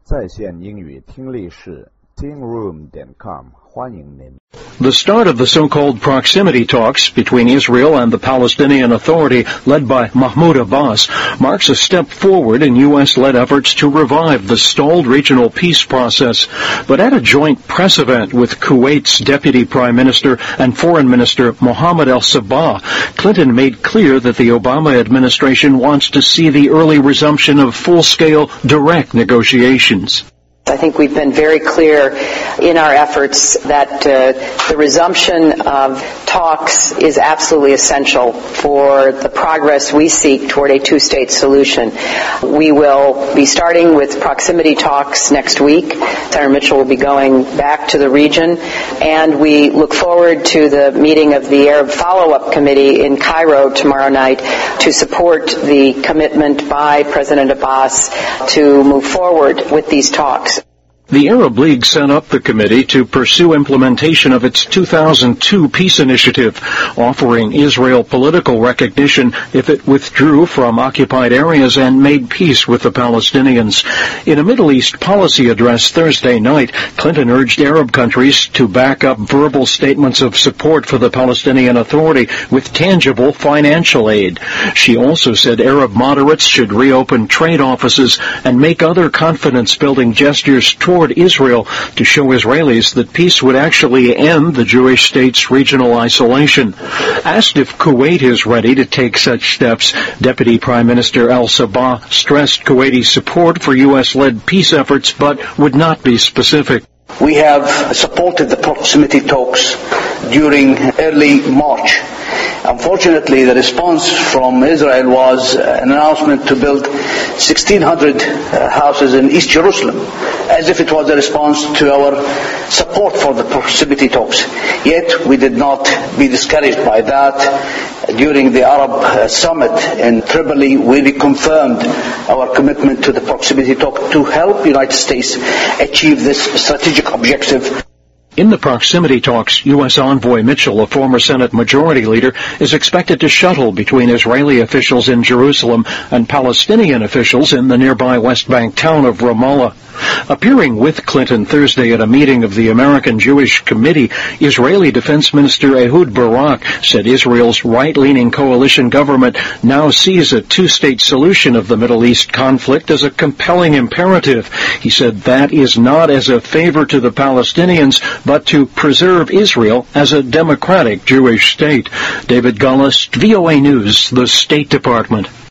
在线英语听力室 tingroom.com 欢迎您。 The start of the so-called proximity talks between Israel and the Palestinian Authority, led by Mahmoud Abbas, marks a step forward in U.S.-led efforts to revive the stalled regional peace process. But at a joint press event with Kuwait's Deputy Prime Minister and Foreign Minister Mohammed al-Sabah, Clinton made clear that the Obama administration wants to see the early resumption of full-scale direct negotiations. I think we've been very clear in our efforts that the resumption of talks is absolutely essential for the progress we seek toward a two-state solution. We will be starting with proximity talks next week. Senator Mitchell will be going back to the region, and we look forward to the meeting of the Arab Follow-Up Committee in Cairo tomorrow night to support the commitment by President Abbas to move forward with these talks. The Arab League set up the committee to pursue implementation of its 2002 peace initiative, offering Israel political recognition if it withdrew from occupied areas and made peace with the Palestinians. In a Middle East policy address Thursday night, Clinton urged Arab countries to back up verbal statements of support for the Palestinian Authority with tangible financial aid. She also said Arab moderates should reopen trade offices and make other confidence-building gestures toward Israel to show Israelis that peace would actually end the Jewish state's regional isolation. Asked if Kuwait is ready to take such steps, Deputy Prime Minister al-Sabah stressed Kuwaiti support for U.S.-led peace efforts but would not be specific. We have supported the proximity talks during early March. Unfortunately, the response from Israel was an announcement to build 1,600 houses in East Jerusalem, as if it was a response to our support for the proximity talks. Yet, we did not be discouraged by that. During the Arab Summit in Tripoli, we reconfirmed our commitment to the proximity talk to help the United States achieve this strategic objective. In the proximity talks, U.S. envoy Mitchell, a former Senate Majority Leader, is expected to shuttle between Israeli officials in Jerusalem and Palestinian officials in the nearby West Bank town of Ramallah. Appearing with Clinton Thursday at a meeting of the American Jewish Committee, Israeli Defense Minister Ehud Barak said Israel's right-leaning coalition government now sees a two-state solution of the Middle East conflict as a compelling imperative. He said that is not as a favor to the Palestinians, but to preserve Israel as a democratic Jewish state. David Gullis, VOA News, the State Department.